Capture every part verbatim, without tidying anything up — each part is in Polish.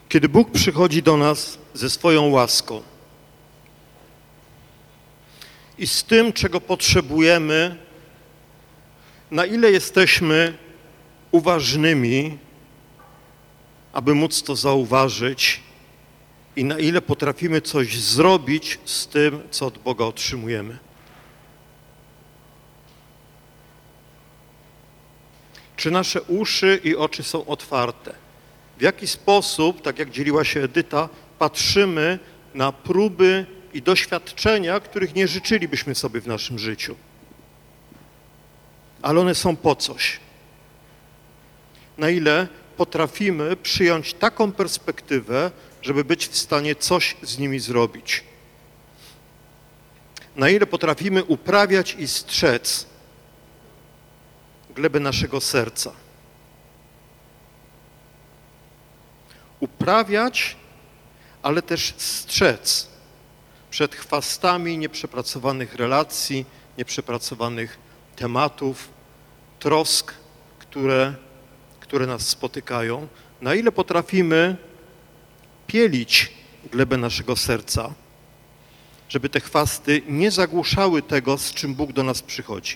Kiedy Bóg przychodzi do nas ze swoją łaską i z tym, czego potrzebujemy, na ile jesteśmy uważnymi, aby móc to zauważyć i na ile potrafimy coś zrobić z tym, co od Boga otrzymujemy. Czy nasze uszy i oczy są otwarte? W jaki sposób, tak jak dzieliła się Edyta, patrzymy na próby i doświadczenia, których nie życzylibyśmy sobie w naszym życiu. Ale one są po coś. Na ile potrafimy przyjąć taką perspektywę, żeby być w stanie coś z nimi zrobić. Na ile potrafimy uprawiać i strzec glebę naszego serca. Uprawiać, ale też strzec przed chwastami nieprzepracowanych relacji, nieprzepracowanych tematów, trosk, które, które nas spotykają. Na ile potrafimy pielić glebę naszego serca, żeby te chwasty nie zagłuszały tego, z czym Bóg do nas przychodzi.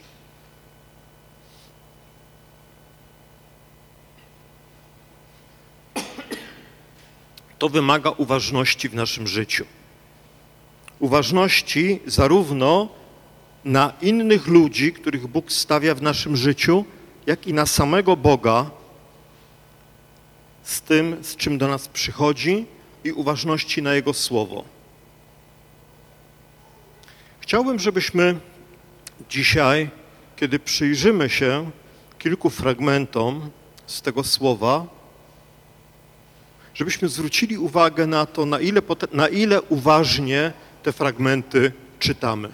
To wymaga uważności w naszym życiu. Uważności zarówno na innych ludzi, których Bóg stawia w naszym życiu, jak i na samego Boga, z tym, z czym do nas przychodzi, i uważności na Jego Słowo. Chciałbym, żebyśmy dzisiaj, kiedy przyjrzymy się kilku fragmentom z tego Słowa, żebyśmy zwrócili uwagę na to, na ile, na ile uważnie te fragmenty czytamy.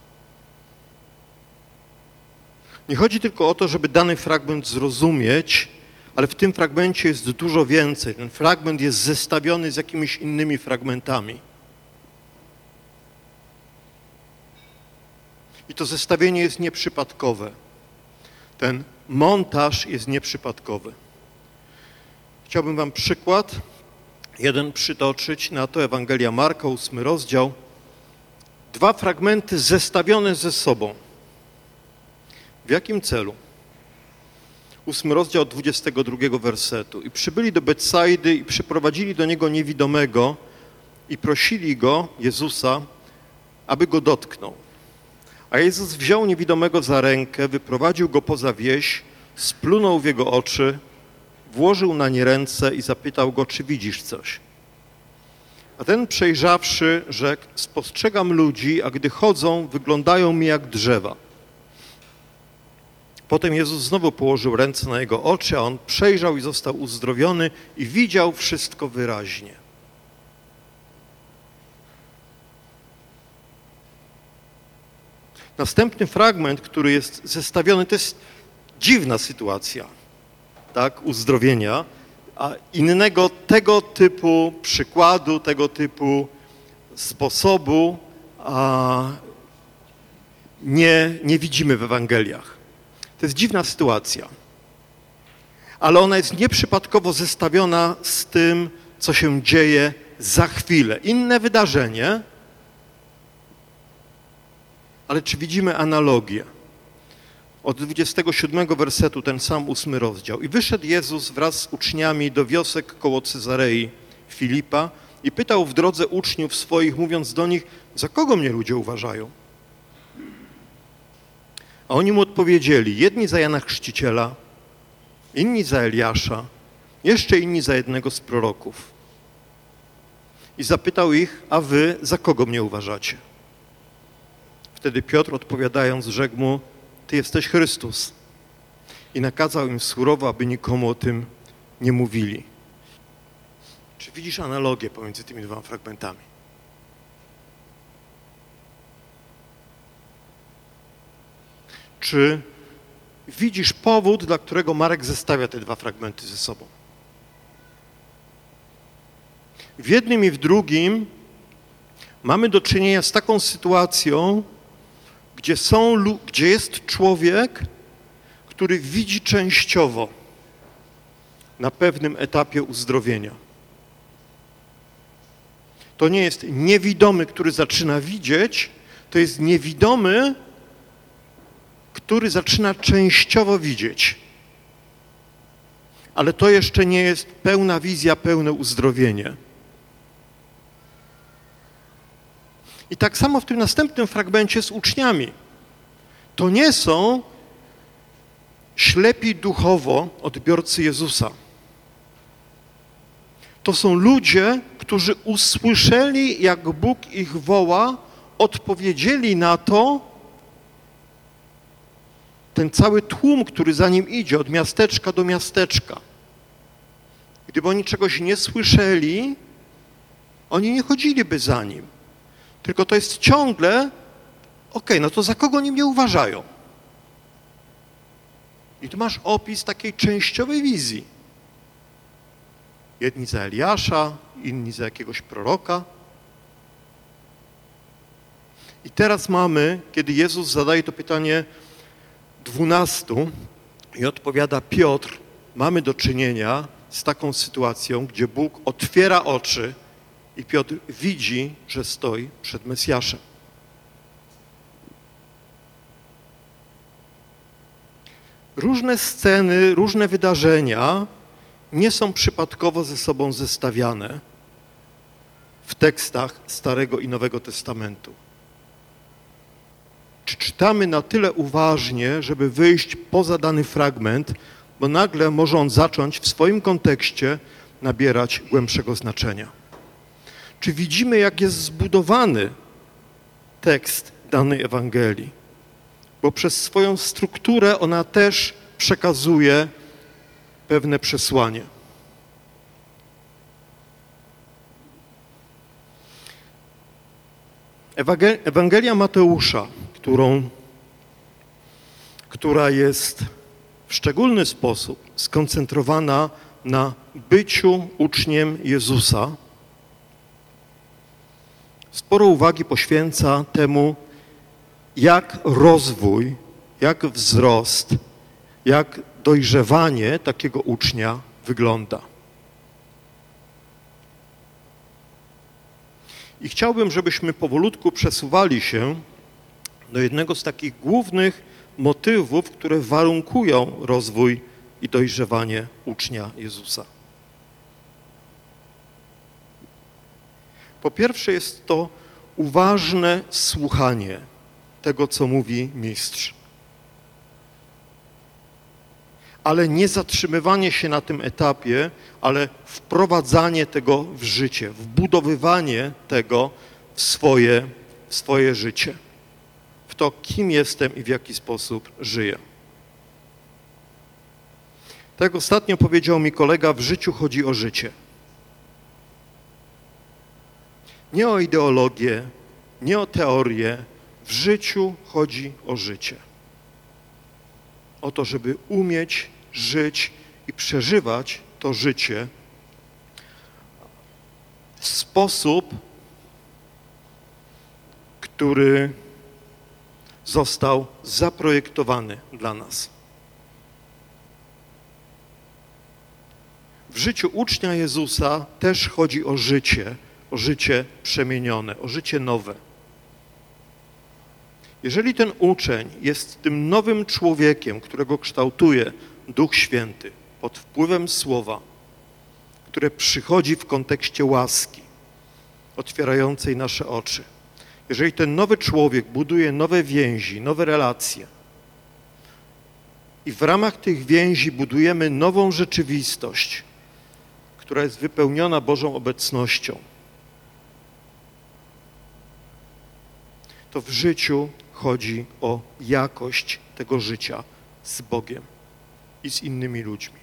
Nie chodzi tylko o to, żeby dany fragment zrozumieć, ale w tym fragmencie jest dużo więcej. Ten fragment jest zestawiony z jakimiś innymi fragmentami. I to zestawienie jest nieprzypadkowe. Ten montaż jest nieprzypadkowy. Chciałbym wam przykład jeden przytoczyć, na to Ewangelia Marka, ósmy rozdział. Dwa fragmenty zestawione ze sobą. W jakim celu? Ósmy rozdział dwudziestego drugiego wersetu. I przybyli do Betsaidy i przyprowadzili do niego niewidomego i prosili go, Jezusa, aby go dotknął. A Jezus wziął niewidomego za rękę, wyprowadził go poza wieś, splunął w jego oczy, włożył na nie ręce i zapytał go, czy widzisz coś. A ten przejrzawszy, rzekł, spostrzegam ludzi, a gdy chodzą, wyglądają mi jak drzewa. Potem Jezus znowu położył ręce na jego oczy, a on przejrzał i został uzdrowiony i widział wszystko wyraźnie. Następny fragment, który jest zestawiony, to jest dziwna sytuacja, tak, uzdrowienia, a innego tego typu przykładu, tego typu sposobu a nie, nie widzimy w Ewangeliach. To jest dziwna sytuacja, ale ona jest nieprzypadkowo zestawiona z tym, co się dzieje za chwilę. Inne wydarzenie, ale czy widzimy analogię? Od dwudziestego siódmego wersetu, ten sam ósmy rozdział. I wyszedł Jezus wraz z uczniami do wiosek koło Cezarei Filipa i pytał w drodze uczniów swoich, mówiąc do nich, za kogo mnie ludzie uważają? A oni mu odpowiedzieli, jedni za Jana Chrzciciela, inni za Eliasza, jeszcze inni za jednego z proroków. I zapytał ich, a wy za kogo mnie uważacie? Wtedy Piotr odpowiadając rzekł mu, ty jesteś Chrystus. I nakazał im surowo, aby nikomu o tym nie mówili. Czy widzisz analogię pomiędzy tymi dwoma fragmentami? Czy widzisz powód, dla którego Marek zestawia te dwa fragmenty ze sobą? W jednym i w drugim mamy do czynienia z taką sytuacją, gdzie, są, gdzie jest człowiek, który widzi częściowo na pewnym etapie uzdrowienia. To nie jest niewidomy, który zaczyna widzieć, to jest niewidomy, który zaczyna częściowo widzieć. Ale to jeszcze nie jest pełna wizja, pełne uzdrowienie. I tak samo w tym następnym fragmencie z uczniami. To nie są ślepi duchowo odbiorcy Jezusa. To są ludzie, którzy usłyszeli, jak Bóg ich woła, odpowiedzieli na to, ten cały tłum, który za nim idzie, od miasteczka do miasteczka. Gdyby oni czegoś nie słyszeli, oni nie chodziliby za nim. Tylko to jest ciągle, okej, no to za kogo oni mnie uważają? I tu masz opis takiej częściowej wizji. Jedni za Eliasza, inni za jakiegoś proroka. I teraz mamy, kiedy Jezus zadaje to pytanie dwunastu i odpowiada Piotr, mamy do czynienia z taką sytuacją, gdzie Bóg otwiera oczy i Piotr widzi, że stoi przed Mesjaszem. Różne sceny, różne wydarzenia nie są przypadkowo ze sobą zestawiane w tekstach Starego i Nowego Testamentu. Czy czytamy na tyle uważnie, żeby wyjść poza dany fragment, bo nagle może on zacząć w swoim kontekście nabierać głębszego znaczenia. Czy widzimy, jak jest zbudowany tekst danej Ewangelii? Bo przez swoją strukturę ona też przekazuje pewne przesłanie. Ewangelia Mateusza, którą, która jest w szczególny sposób skoncentrowana na byciu uczniem Jezusa, sporo uwagi poświęca temu, jak rozwój, jak wzrost, jak dojrzewanie takiego ucznia wygląda. I chciałbym, żebyśmy powolutku przesuwali się do jednego z takich głównych motywów, które warunkują rozwój i dojrzewanie ucznia Jezusa. Po pierwsze jest to uważne słuchanie tego, co mówi mistrz. Ale nie zatrzymywanie się na tym etapie, ale wprowadzanie tego w życie, wbudowywanie tego w swoje, w swoje życie, w to, kim jestem i w jaki sposób żyję. Tak jak ostatnio powiedział mi kolega, w życiu chodzi o życie. Nie o ideologię, nie o teorię, w życiu chodzi o życie. O to, żeby umieć żyć i przeżywać to życie w sposób, który został zaprojektowany dla nas. W życiu ucznia Jezusa też chodzi o życie, o życie przemienione, o życie nowe. Jeżeli ten uczeń jest tym nowym człowiekiem, którego kształtuje Duch Święty pod wpływem Słowa, które przychodzi w kontekście łaski, otwierającej nasze oczy, jeżeli ten nowy człowiek buduje nowe więzi, nowe relacje i w ramach tych więzi budujemy nową rzeczywistość, która jest wypełniona Bożą obecnością, to w życiu chodzi o jakość tego życia z Bogiem i z innymi ludźmi.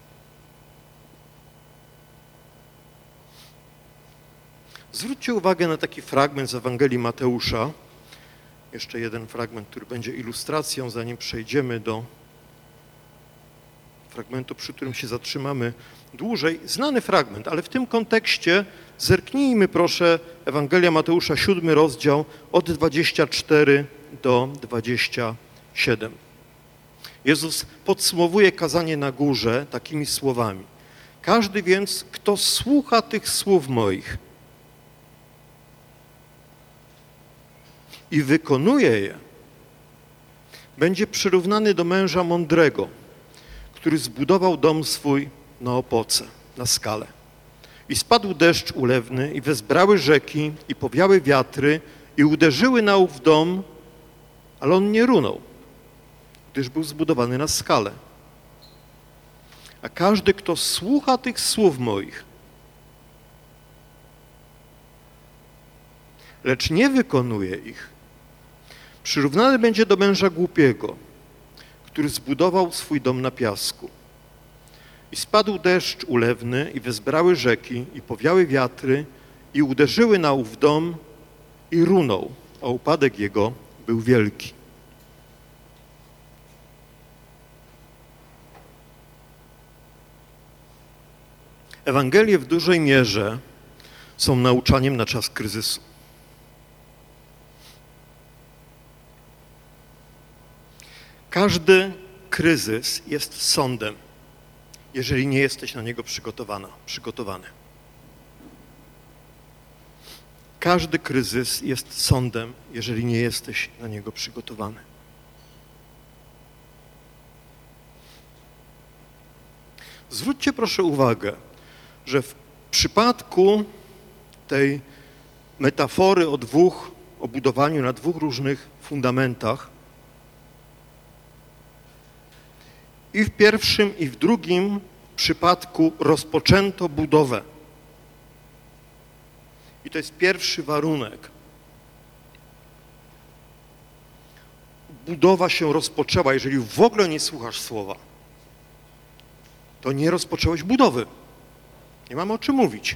Zwróćcie uwagę na taki fragment z Ewangelii Mateusza. Jeszcze jeden fragment, który będzie ilustracją, zanim przejdziemy do fragmentu, przy którym się zatrzymamy dłużej. Znany fragment, ale w tym kontekście zerknijmy proszę Ewangelia Mateusza, siódmy rozdział, od dwudziestego czwartego do dwudziestego siódmego. Jezus podsumowuje kazanie na górze takimi słowami. Każdy więc, kto słucha tych słów moich i wykonuje je, będzie przyrównany do męża mądrego, który zbudował dom swój na opoce, na skale. I spadł deszcz ulewny, i wezbrały rzeki, i powiały wiatry, i uderzyły na ów dom, ale on nie runął, gdyż był zbudowany na skale. A każdy, kto słucha tych słów moich, lecz nie wykonuje ich, przyrównany będzie do męża głupiego, który zbudował swój dom na piasku. I spadł deszcz ulewny, i wezbrały rzeki, i powiały wiatry, i uderzyły na ów dom, i runął, a upadek jego był wielki. Ewangelie w dużej mierze są nauczaniem na czas kryzysu. Każdy kryzys jest sądem, jeżeli nie jesteś na niego przygotowana, przygotowany. Każdy kryzys jest sądem, jeżeli nie jesteś na niego przygotowany. Zwróćcie proszę uwagę, że w przypadku tej metafory o dwóch, o budowaniu na dwóch różnych fundamentach, i w pierwszym, i w drugim przypadku rozpoczęto budowę. I to jest pierwszy warunek. Budowa się rozpoczęła. Jeżeli w ogóle nie słuchasz słowa, to nie rozpocząłeś budowy. Nie mamy o czym mówić.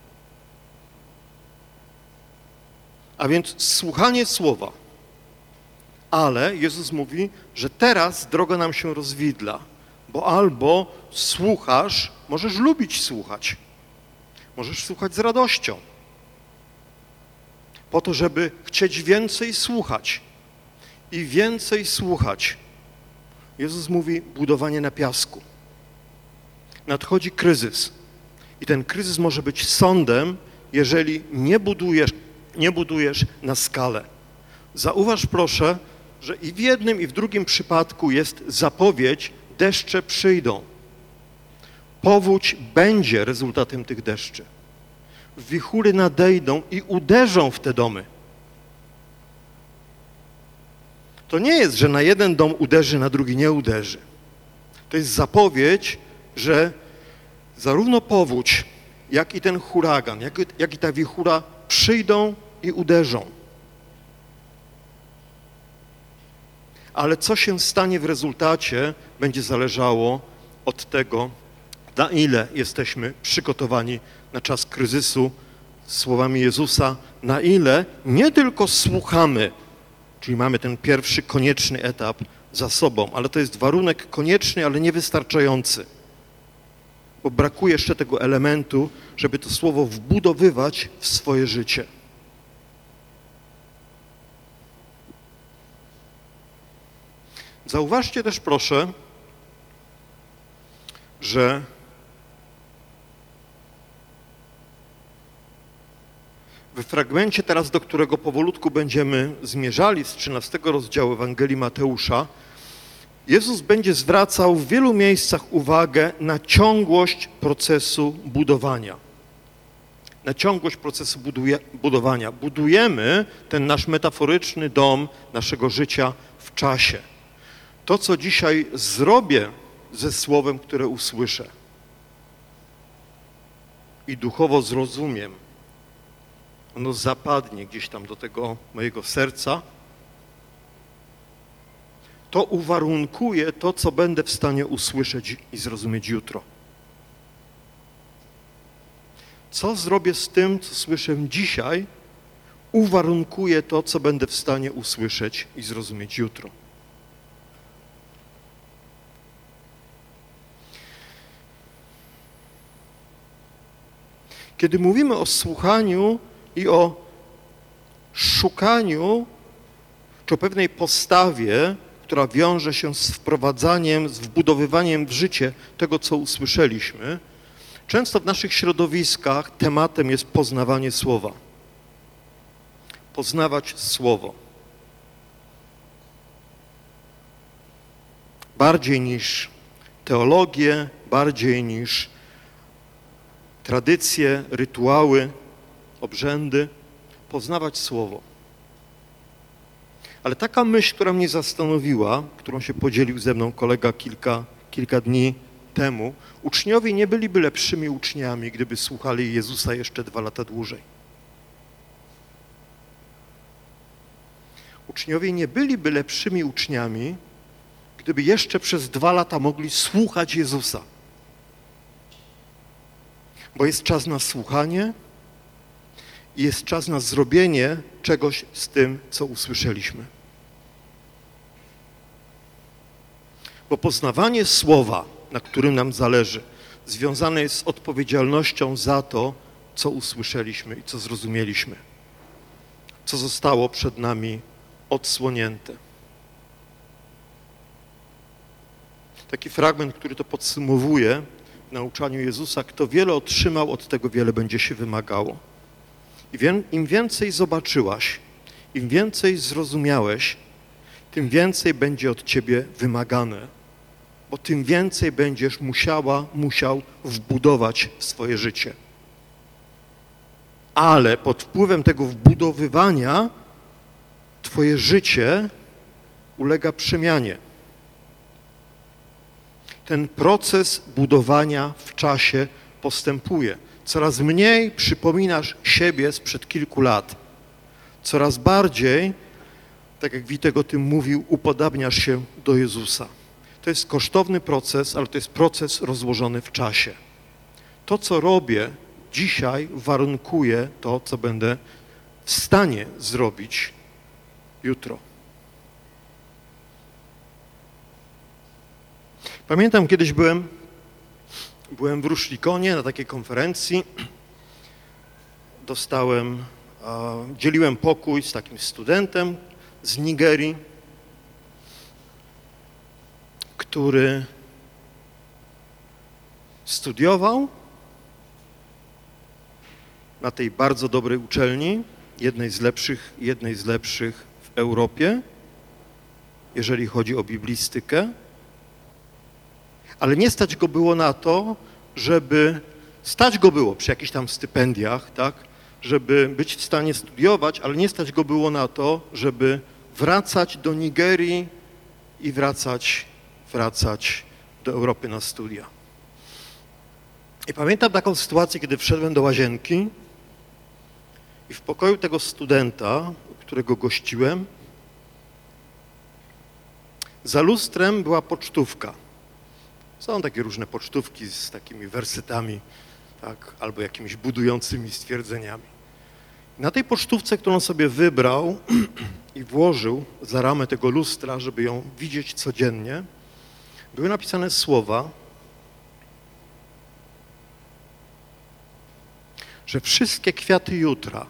A więc słuchanie słowa. Ale Jezus mówi, że teraz droga nam się rozwidla, bo albo słuchasz, możesz lubić słuchać, możesz słuchać z radością, po to, żeby chcieć więcej słuchać i więcej słuchać. Jezus mówi budowanie na piasku. Nadchodzi kryzys i ten kryzys może być sądem, jeżeli nie budujesz, nie budujesz na skalę. Zauważ proszę, że i w jednym, i w drugim przypadku jest zapowiedź, deszcze przyjdą. Powódź będzie rezultatem tych deszczy. Wichury nadejdą i uderzą w te domy. To nie jest, że na jeden dom uderzy, na drugi nie uderzy. To jest zapowiedź, że zarówno powódź, jak i ten huragan, jak, jak i ta wichura przyjdą i uderzą. Ale co się stanie w rezultacie, będzie zależało od tego, na ile jesteśmy przygotowani na czas kryzysu, słowami Jezusa, na ile nie tylko słuchamy, czyli mamy ten pierwszy konieczny etap za sobą, ale to jest warunek konieczny, ale niewystarczający, bo brakuje jeszcze tego elementu, żeby to słowo wbudowywać w swoje życie. Zauważcie też proszę, że w fragmencie teraz, do którego powolutku będziemy zmierzali, z trzynastego rozdziału Ewangelii Mateusza, Jezus będzie zwracał w wielu miejscach uwagę na ciągłość procesu budowania. Na ciągłość procesu buduje, budowania. Budujemy ten nasz metaforyczny dom naszego życia w czasie. To, co dzisiaj zrobię ze słowem, które usłyszę i duchowo zrozumiem, ono zapadnie gdzieś tam do tego mojego serca, to uwarunkuje to, co będę w stanie usłyszeć i zrozumieć jutro. Co zrobię z tym, co słyszę dzisiaj, uwarunkuje to, co będę w stanie usłyszeć i zrozumieć jutro. Kiedy mówimy o słuchaniu i o szukaniu, czy o pewnej postawie, która wiąże się z wprowadzaniem, z wbudowywaniem w życie tego, co usłyszeliśmy, często w naszych środowiskach tematem jest poznawanie słowa. Poznawać słowo. bardziej niż teologię, bardziej niż tradycje, rytuały, obrzędy, poznawać Słowo. Ale taka myśl, która mnie zastanowiła, którą się podzielił ze mną kolega kilka, kilka dni temu, uczniowie nie byliby lepszymi uczniami, gdyby słuchali Jezusa jeszcze dwa lata dłużej. Uczniowie nie byliby lepszymi uczniami, gdyby jeszcze przez dwa lata mogli słuchać Jezusa. Bo jest czas na słuchanie i jest czas na zrobienie czegoś z tym, co usłyszeliśmy. Bo poznawanie Słowa, na którym nam zależy, związane jest z odpowiedzialnością za to, co usłyszeliśmy i co zrozumieliśmy, co zostało przed nami odsłonięte. Taki fragment, który to podsumowuje w nauczaniu Jezusa: kto wiele otrzymał, od tego wiele będzie się wymagało. I wie, im więcej zobaczyłaś, im więcej zrozumiałeś, tym więcej będzie od ciebie wymagane, bo tym więcej będziesz musiała, musiał wbudować w swoje życie. Ale pod wpływem tego wbudowywania twoje życie ulega przemianie. Ten proces budowania w czasie postępuje. Coraz mniej przypominasz siebie sprzed kilku lat. Coraz bardziej, tak jak Witek o tym mówił, upodabniasz się do Jezusa. To jest kosztowny proces, ale to jest proces rozłożony w czasie. To, co robię dzisiaj, warunkuje to, co będę w stanie zrobić jutro. Pamiętam, kiedyś byłem, byłem w Ruszlikonie na takiej konferencji. Dostałem, dzieliłem pokój z takim studentem z Nigerii, który studiował na tej bardzo dobrej uczelni, jednej z lepszych, jednej z lepszych w Europie, jeżeli chodzi o biblistykę, ale nie stać go było na to, żeby, stać go było przy jakichś tam stypendiach, tak, żeby być w stanie studiować, ale nie stać go było na to, żeby wracać do Nigerii i wracać, wracać do Europy na studia. I pamiętam taką sytuację, kiedy wszedłem do łazienki i w pokoju tego studenta, którego gościłem, za lustrem była pocztówka. Są takie różne pocztówki z takimi wersetami, tak, albo jakimiś budującymi stwierdzeniami. Na tej pocztówce, którą sobie wybrał i włożył za ramę tego lustra, żeby ją widzieć codziennie, były napisane słowa, że wszystkie kwiaty jutra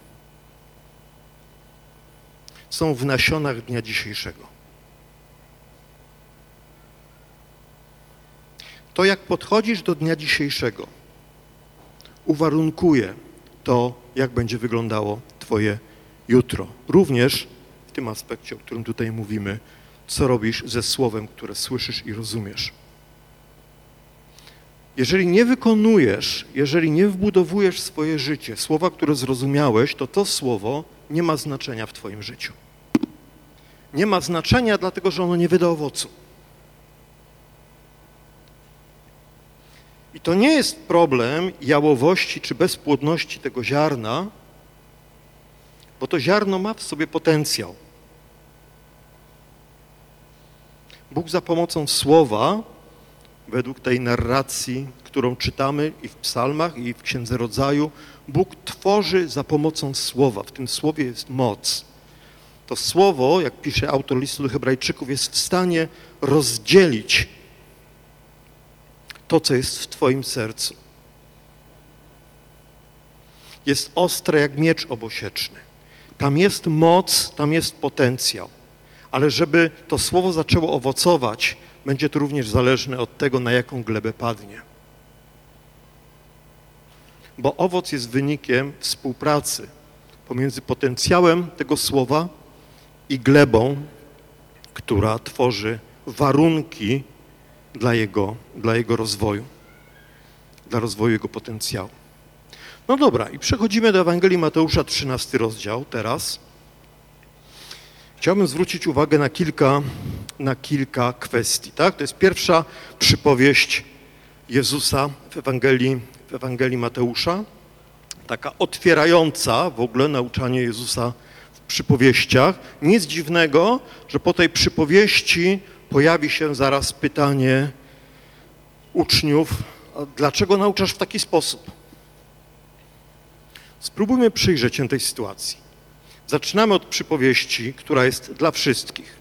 są w nasionach dnia dzisiejszego. To, jak podchodzisz do dnia dzisiejszego, uwarunkuje to, jak będzie wyglądało twoje jutro. Również w tym aspekcie, o którym tutaj mówimy, co robisz ze słowem, które słyszysz i rozumiesz. Jeżeli nie wykonujesz, jeżeli nie wbudowujesz swoje życie, słowa, które zrozumiałeś, to to słowo nie ma znaczenia w twoim życiu. Nie ma znaczenia, dlatego że ono nie wyda owocu. I to nie jest problem jałowości czy bezpłodności tego ziarna, bo to ziarno ma w sobie potencjał. Bóg za pomocą słowa, według tej narracji, którą czytamy i w psalmach, i w Księdze Rodzaju, Bóg tworzy za pomocą słowa. W tym słowie jest moc. To słowo, jak pisze autor listu do Hebrajczyków, jest w stanie rozdzielić to, co jest w twoim sercu. Jest ostre jak miecz obosieczny. Tam jest moc, tam jest potencjał. Ale żeby to słowo zaczęło owocować, będzie to również zależne od tego, na jaką glebę padnie. Bo owoc jest wynikiem współpracy pomiędzy potencjałem tego słowa i glebą, która tworzy warunki dla jego, dla jego rozwoju, dla rozwoju jego potencjału. No dobra, i przechodzimy do Ewangelii Mateusza, trzynasty rozdział teraz. Chciałbym zwrócić uwagę na kilka, na kilka kwestii. Tak? To jest pierwsza przypowieść Jezusa w Ewangelii, w Ewangelii Mateusza, taka otwierająca w ogóle nauczanie Jezusa w przypowieściach. Nic dziwnego, że po tej przypowieści pojawi się zaraz pytanie uczniów, a dlaczego nauczasz w taki sposób? Spróbujmy przyjrzeć się tej sytuacji. Zaczynamy od przypowieści, która jest dla wszystkich.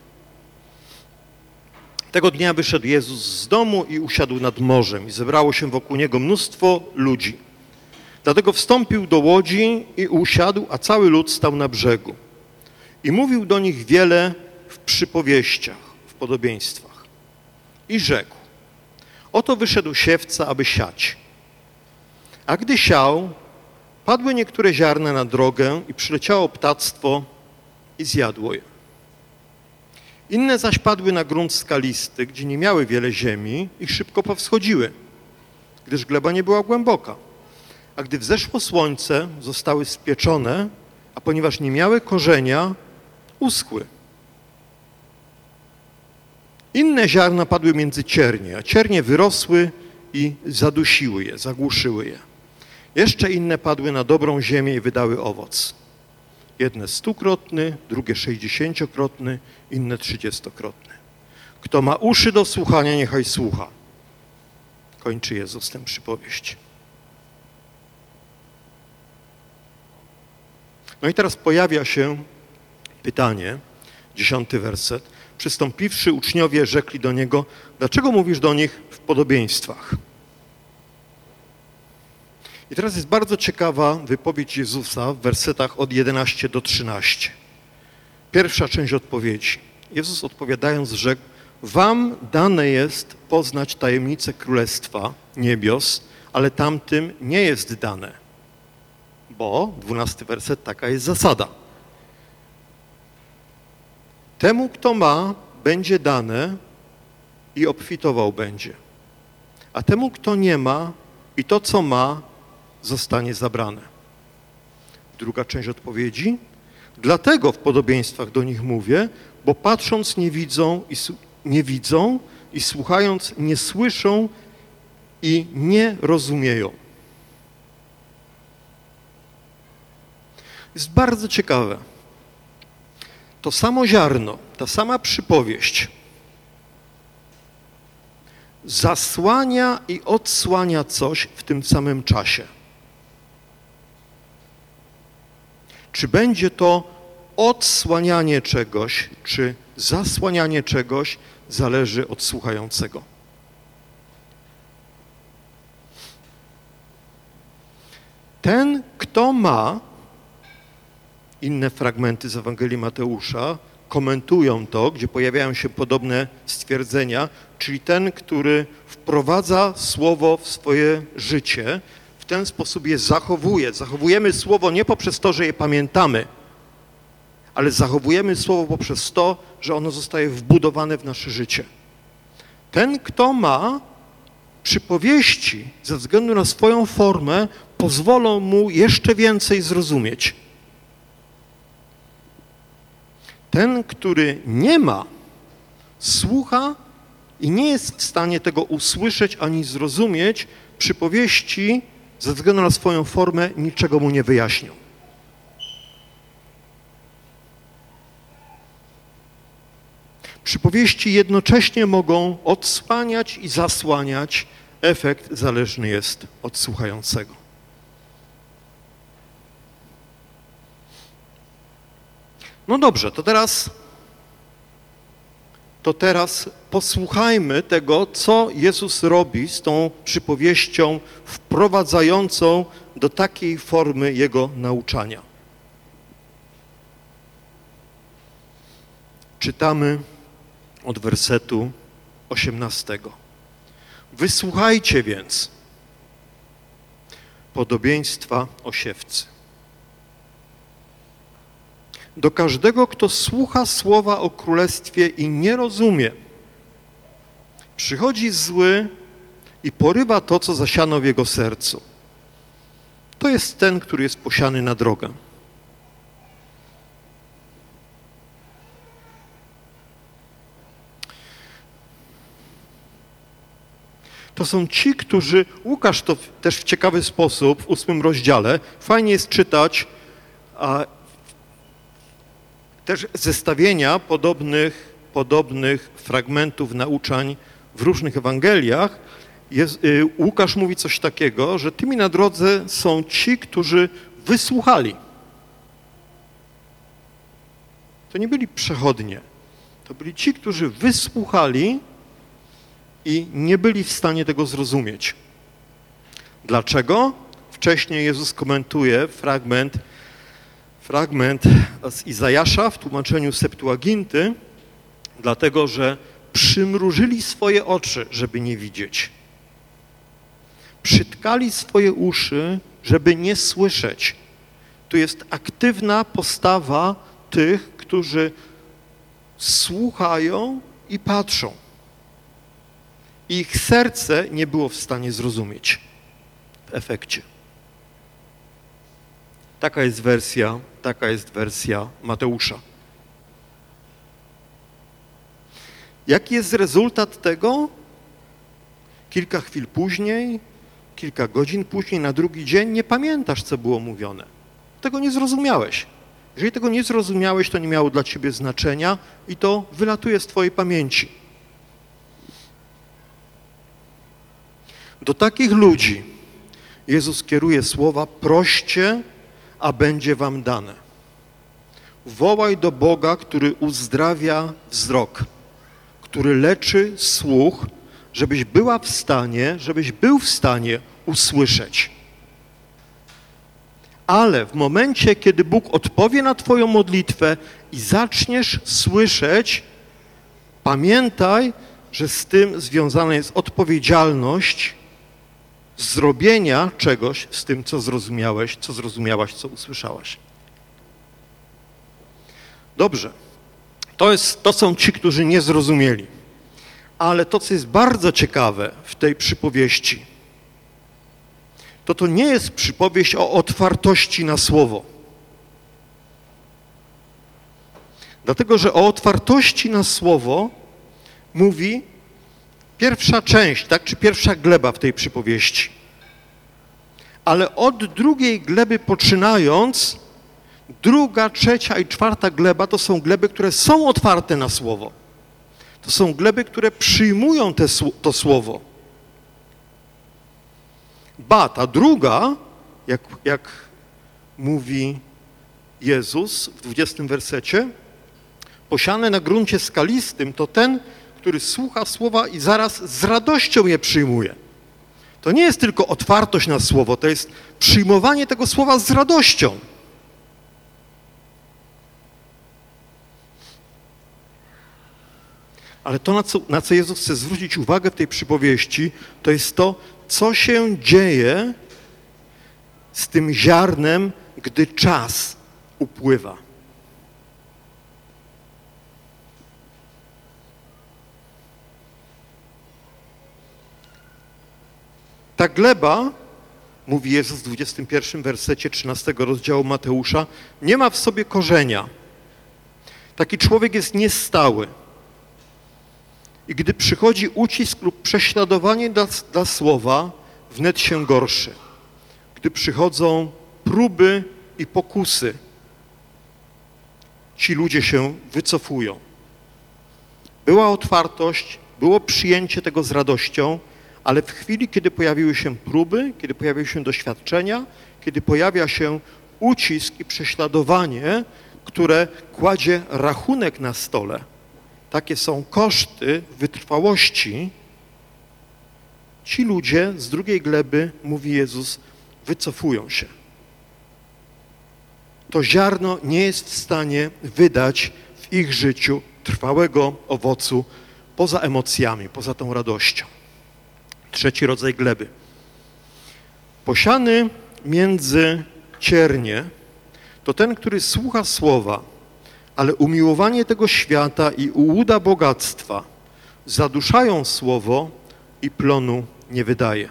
Tego dnia wyszedł Jezus z domu i usiadł nad morzem i zebrało się wokół Niego mnóstwo ludzi. Dlatego wstąpił do łodzi i usiadł, a cały lud stał na brzegu. I mówił do nich wiele w przypowieściach, w podobieństwach. I rzekł, oto wyszedł siewca, aby siać. A gdy siał, padły niektóre ziarna na drogę i przyleciało ptactwo i zjadło je. Inne zaś padły na grunt skalisty, gdzie nie miały wiele ziemi i szybko powschodziły, gdyż gleba nie była głęboka. A gdy wzeszło słońce, zostały spieczone, a ponieważ nie miały korzenia, uschły. Inne ziarna padły między ciernie, a ciernie wyrosły i zadusiły je, zagłuszyły je. Jeszcze inne padły na dobrą ziemię i wydały owoc. Jedne stukrotny, drugie sześćdziesięciokrotny, inne trzydziestokrotny. Kto ma uszy do słuchania, niechaj słucha. Kończy Jezus tę przypowieść. No i teraz pojawia się pytanie, dziesiąty werset. Przystąpiwszy uczniowie rzekli do Niego, dlaczego mówisz do nich w podobieństwach? I teraz jest bardzo ciekawa wypowiedź Jezusa w wersetach od jedenastego do trzynastego. Pierwsza część odpowiedzi. Jezus odpowiadając rzekł, wam dane jest poznać tajemnicę Królestwa Niebios, ale tamtym nie jest dane. Bo, dwunasty werset, taka jest zasada. Temu, kto ma, będzie dane i obfitował będzie. A temu, kto nie ma i to, co ma, zostanie zabrane. Druga część odpowiedzi. Dlatego w podobieństwach do nich mówię, bo patrząc nie widzą i, nie widzą i słuchając nie słyszą i nie rozumieją. Jest bardzo ciekawe. To samo ziarno, ta sama przypowieść zasłania i odsłania coś w tym samym czasie. Czy będzie to odsłanianie czegoś, czy zasłanianie czegoś, zależy od słuchającego. Ten, kto ma, inne fragmenty z Ewangelii Mateusza komentują to, gdzie pojawiają się podobne stwierdzenia, czyli ten, który wprowadza słowo w swoje życie, w ten sposób je zachowuje. Zachowujemy słowo nie poprzez to, że je pamiętamy, ale zachowujemy słowo poprzez to, że ono zostaje wbudowane w nasze życie. Ten, kto ma, przypowieści ze względu na swoją formę pozwolą mu jeszcze więcej zrozumieć. Ten, który nie ma, słucha i nie jest w stanie tego usłyszeć ani zrozumieć, przypowieści ze względu na swoją formę niczego mu nie wyjaśnią. Przypowieści jednocześnie mogą odsłaniać i zasłaniać. Efekt zależny jest od słuchającego. No dobrze, to teraz, to teraz posłuchajmy tego, co Jezus robi z tą przypowieścią wprowadzającą do takiej formy Jego nauczania. Czytamy od wersetu osiemnastego. Wysłuchajcie więc podobieństwa o siewcy. Do każdego, kto słucha słowa o królestwie i nie rozumie, Przychodzi zły i porywa to, co zasiano w jego sercu. To jest ten, który jest posiany na drogę. To są ci, którzy, Łukasz to też w ciekawy sposób w ósmym rozdziale, fajnie jest czytać a, też zestawienia podobnych, podobnych fragmentów nauczań w różnych Ewangeliach. Jest, y, Łukasz mówi coś takiego, że tymi na drodze są ci, którzy wysłuchali. To nie byli przechodnie, to byli ci, którzy wysłuchali i nie byli w stanie tego zrozumieć. Dlaczego? Wcześniej Jezus komentuje fragment, fragment z Izajasza w tłumaczeniu Septuaginty, dlatego że przymrużyli swoje oczy, żeby nie widzieć. Przytkali swoje uszy, żeby nie słyszeć. Tu jest aktywna postawa tych, którzy słuchają i patrzą. Ich serce nie było w stanie zrozumieć w efekcie. Taka jest wersja, taka jest wersja Mateusza. Jaki jest rezultat tego? Kilka chwil później, kilka godzin później, na drugi dzień nie pamiętasz, co było mówione. Tego nie zrozumiałeś. Jeżeli tego nie zrozumiałeś, to nie miało dla ciebie znaczenia i to wylatuje z twojej pamięci. Do takich ludzi Jezus kieruje słowa: proście, a będzie wam dane. Wołaj do Boga, który uzdrawia wzrok, który leczy słuch, żebyś była w stanie, żebyś był w stanie usłyszeć. Ale w momencie, kiedy Bóg odpowie na twoją modlitwę i zaczniesz słyszeć, pamiętaj, że z tym związana jest odpowiedzialność zrobienia czegoś z tym, co zrozumiałeś, co zrozumiałaś, co usłyszałaś. Dobrze. To, jest, to są ci, którzy nie zrozumieli. Ale to, co jest bardzo ciekawe w tej przypowieści, to to nie jest przypowieść o otwartości na słowo. Dlatego, że o otwartości na słowo mówi pierwsza część, tak, czy pierwsza gleba w tej przypowieści. Ale od drugiej gleby poczynając, druga, trzecia i czwarta gleba to są gleby, które są otwarte na słowo. To są gleby, które przyjmują te, to słowo. Ba, ta druga, jak, jak mówi Jezus w dwudziestym wersecie, posiane na gruncie skalistym, to ten, który słucha słowa i zaraz z radością je przyjmuje. To nie jest tylko otwartość na słowo, to jest przyjmowanie tego słowa z radością. Ale to, na co, na co Jezus chce zwrócić uwagę w tej przypowieści, to jest to, co się dzieje z tym ziarnem, gdy czas upływa. Ta gleba, mówi Jezus w dwudziestym pierwszym wersecie trzynastego rozdziału Mateusza, nie ma w sobie korzenia. Taki człowiek jest niestały. I gdy przychodzi ucisk lub prześladowanie dla, dla słowa, wnet się gorszy. Gdy przychodzą próby i pokusy, ci ludzie się wycofują. Była otwartość, było przyjęcie tego z radością, ale w chwili, kiedy pojawiły się próby, kiedy pojawiły się doświadczenia, kiedy pojawia się ucisk i prześladowanie, które kładzie rachunek na stole, takie są koszty wytrwałości, ci ludzie z drugiej gleby, mówi Jezus, wycofują się. To ziarno nie jest w stanie wydać w ich życiu trwałego owocu poza emocjami, poza tą radością. Trzeci rodzaj gleby. Posiany między ciernie to ten, który słucha słowa, ale umiłowanie tego świata i ułuda bogactwa zaduszają słowo i plonu nie wydaje.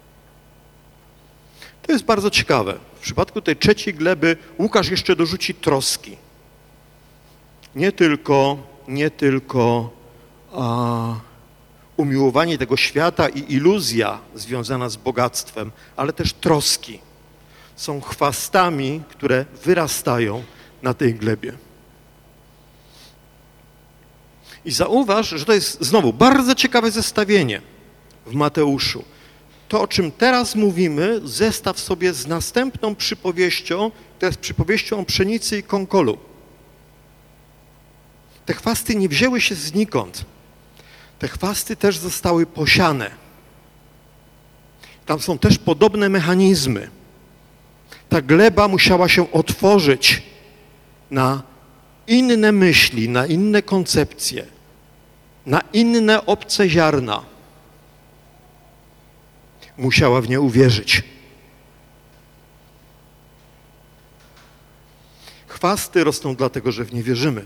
To jest bardzo ciekawe. W przypadku tej trzeciej gleby Łukasz jeszcze dorzuci troski. Nie tylko, nie tylko a, umiłowanie tego świata i iluzja związana z bogactwem, ale też troski. Są chwastami, które wyrastają na tej glebie. I zauważ, że to jest znowu bardzo ciekawe zestawienie w Mateuszu. To, o czym teraz mówimy, zestaw sobie z następną przypowieścią, to jest przypowieścią o pszenicy i konkolu. Te chwasty nie wzięły się znikąd. Te chwasty też zostały posiane. Tam są też podobne mechanizmy. Ta gleba musiała się otworzyć na inne myśli, na inne koncepcje, na inne obce ziarna. Musiała w nie uwierzyć. Chwasty rosną dlatego, że w nie wierzymy.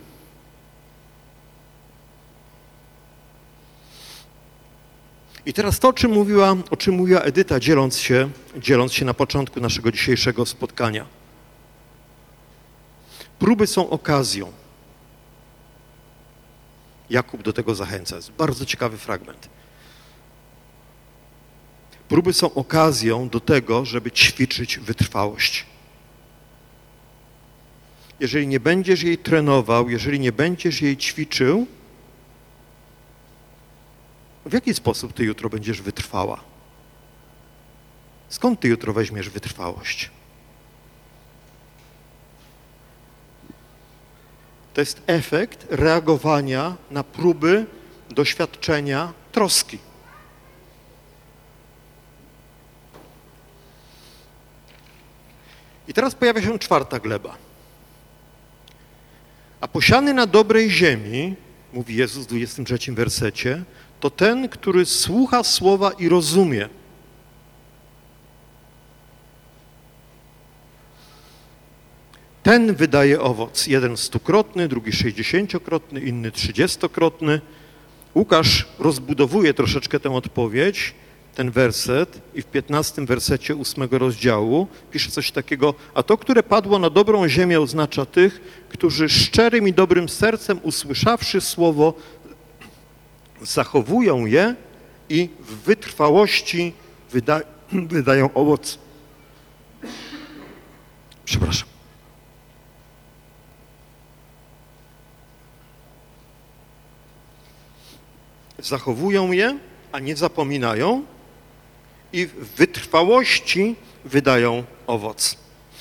I teraz to, o czym mówiła, o czym mówiła Edyta, dzieląc się, dzieląc się na początku naszego dzisiejszego spotkania. Próby są okazją. Jakub do tego zachęca. Jest bardzo ciekawy fragment. Próby są okazją do tego, żeby ćwiczyć wytrwałość. Jeżeli nie będziesz jej trenował, jeżeli nie będziesz jej ćwiczył, w jaki sposób ty jutro będziesz wytrwała? Skąd ty jutro weźmiesz wytrwałość? To jest efekt reagowania na próby doświadczenia troski. I teraz pojawia się czwarta gleba. A posiany na dobrej ziemi, mówi Jezus w dwudziestym trzecim wersecie, to ten, który słucha słowa i rozumie. Ten wydaje owoc, jeden stukrotny, drugi sześćdziesięciokrotny, inny trzydziestokrotny. Łukasz rozbudowuje troszeczkę tę odpowiedź, ten werset i w piętnastym wersecie ósmego rozdziału pisze coś takiego, a to, które padło na dobrą ziemię, oznacza tych, którzy szczerym i dobrym sercem usłyszawszy słowo, zachowują je i w wytrwałości wyda wydają owoc. Przepraszam. Zachowują je, a nie zapominają i w wytrwałości wydają owoc.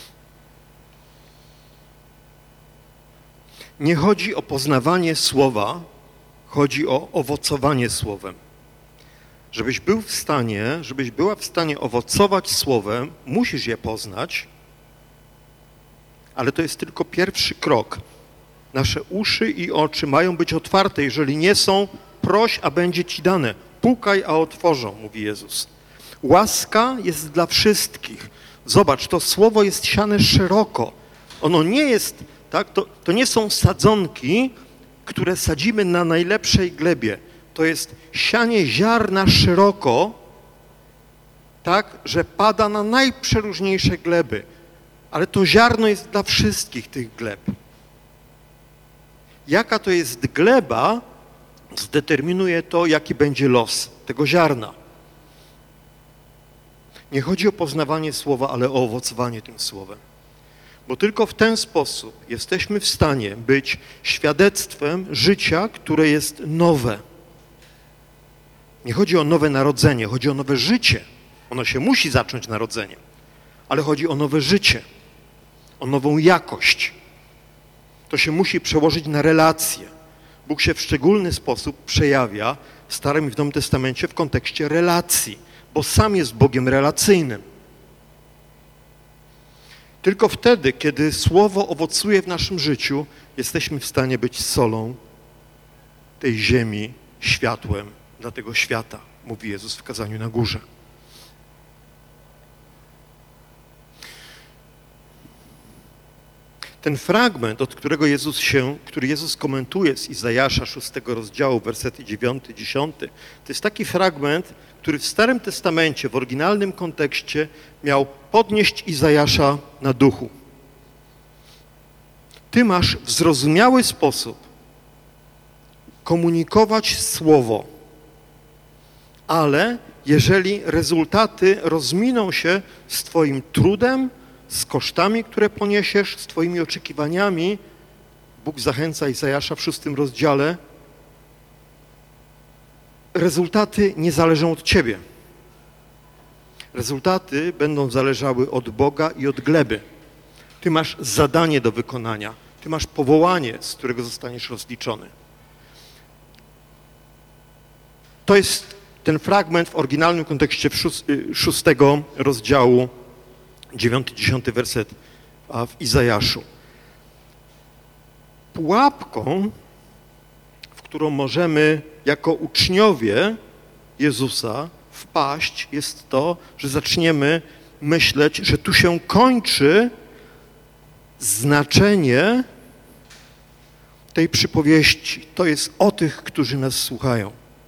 Nie chodzi o poznawanie słowa, chodzi o owocowanie słowem. Żebyś był w stanie, żebyś była w stanie owocować słowem, musisz je poznać, ale to jest tylko pierwszy krok. Nasze uszy i oczy mają być otwarte. Jeżeli nie są, proś, a będzie ci dane. Pukaj, a otworzą, mówi Jezus. Łaska jest dla wszystkich. Zobacz, to słowo jest siane szeroko. Ono nie jest, tak, to, to nie są sadzonki, które sadzimy na najlepszej glebie. To jest sianie ziarna szeroko, tak, że pada na najprzeróżniejsze gleby. Ale to ziarno jest dla wszystkich tych gleb. Jaka to jest gleba, zdeterminuje to, jaki będzie los tego ziarna. Nie chodzi o poznawanie słowa, ale o owocowanie tym słowem. Bo tylko w ten sposób jesteśmy w stanie być świadectwem życia, które jest nowe. Nie chodzi o nowe narodzenie, chodzi o nowe życie. Ono się musi zacząć narodzeniem, ale chodzi o nowe życie, o nową jakość. To się musi przełożyć na relacje. Bóg się w szczególny sposób przejawia w Starym i w Nowym Testamencie w kontekście relacji, bo sam jest Bogiem relacyjnym. Tylko wtedy, kiedy Słowo owocuje w naszym życiu, jesteśmy w stanie być solą tej ziemi, światłem dla tego świata, mówi Jezus w kazaniu na górze. Ten fragment, od którego Jezus się, który Jezus komentuje z Izajasza szóstego rozdziału, wersety dziewiąty, dziesiąty, to jest taki fragment, który w Starym Testamencie, w oryginalnym kontekście miał podnieść Izajasza na duchu. Ty masz w zrozumiały sposób komunikować słowo, ale jeżeli rezultaty rozminą się z twoim trudem, z kosztami, które poniesiesz, z twoimi oczekiwaniami, Bóg zachęca Izajasza w szóstym rozdziale, rezultaty nie zależą od ciebie. Rezultaty będą zależały od Boga i od gleby. Ty masz zadanie do wykonania, ty masz powołanie, z którego zostaniesz rozliczony. To jest ten fragment w oryginalnym kontekście w szóstego rozdziału, dziewiąty, dziesiąty werset w Izajaszu. Pułapką, w którą możemy jako uczniowie Jezusa wpaść, jest to, że zaczniemy myśleć, że tu się kończy znaczenie tej przypowieści. To jest o tych, którzy nas słuchają.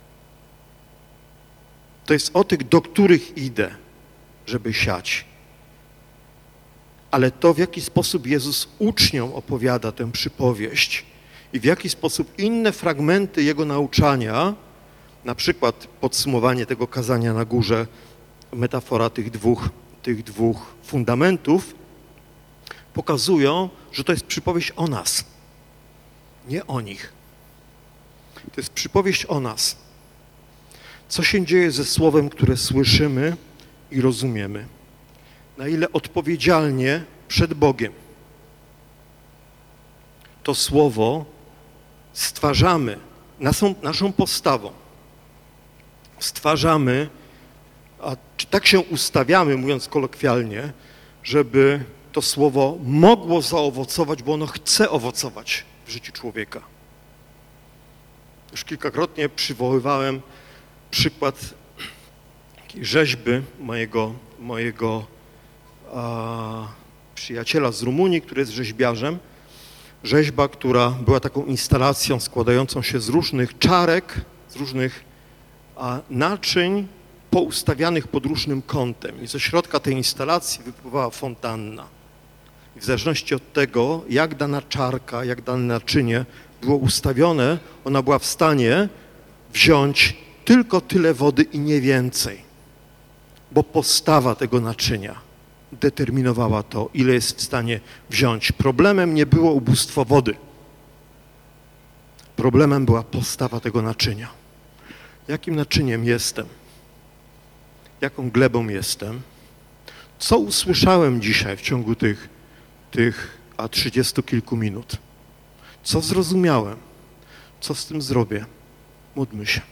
To jest o tych, do których idę, żeby siać. Ale to, w jaki sposób Jezus uczniom opowiada tę przypowieść i w jaki sposób inne fragmenty Jego nauczania, na przykład podsumowanie tego kazania na górze, metafora tych dwóch, tych dwóch fundamentów, pokazują, że to jest przypowieść o nas, nie o nich. To jest przypowieść o nas. Co się dzieje ze słowem, które słyszymy i rozumiemy? Na ile odpowiedzialnie przed Bogiem to słowo stwarzamy naszą, naszą postawą. Stwarzamy, a czy tak się ustawiamy, mówiąc kolokwialnie, żeby to słowo mogło zaowocować, bo ono chce owocować w życiu człowieka. Już kilkakrotnie przywoływałem przykład takiej rzeźby mojego, mojego a, przyjaciela z Rumunii, który jest rzeźbiarzem. Rzeźba, która była taką instalacją składającą się z różnych czarek, z różnych a, naczyń poustawianych pod różnym kątem. I ze środka tej instalacji wypływała fontanna. I w zależności od tego, jak dana czarka, jak dane naczynie było ustawione, ona była w stanie wziąć tylko tyle wody i nie więcej, bo postawa tego naczynia determinowała to, ile jest w stanie wziąć. Problemem nie było ubóstwo wody. Problemem była postawa tego naczynia. Jakim naczyniem jestem? Jaką glebą jestem? Co usłyszałem dzisiaj w ciągu tych, tych a trzydziestu kilku minut? Co zrozumiałem? Co z tym zrobię? Módlmy się.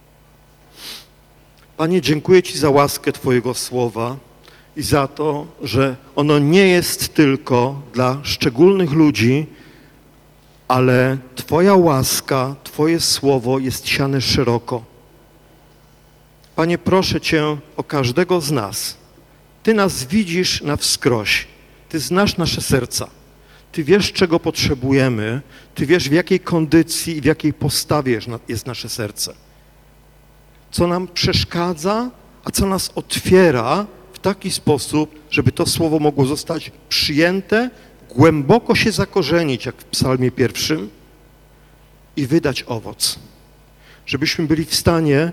Panie, dziękuję Ci za łaskę Twojego słowa i za to, że ono nie jest tylko dla szczególnych ludzi, ale Twoja łaska, Twoje słowo jest siane szeroko. Panie, proszę Cię o każdego z nas. Ty nas widzisz na wskroś. Ty znasz nasze serca. Ty wiesz, czego potrzebujemy. Ty wiesz, w jakiej kondycji i w jakiej postawie jest nasze serce. Co nam przeszkadza, a co nas otwiera w taki sposób, żeby to słowo mogło zostać przyjęte, głęboko się zakorzenić, jak w psalmie pierwszym, i wydać owoc. Żebyśmy byli w stanie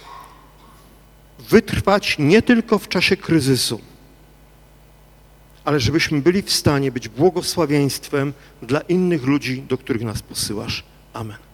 wytrwać nie tylko w czasie kryzysu, ale żebyśmy byli w stanie być błogosławieństwem dla innych ludzi, do których nas posyłasz. Amen.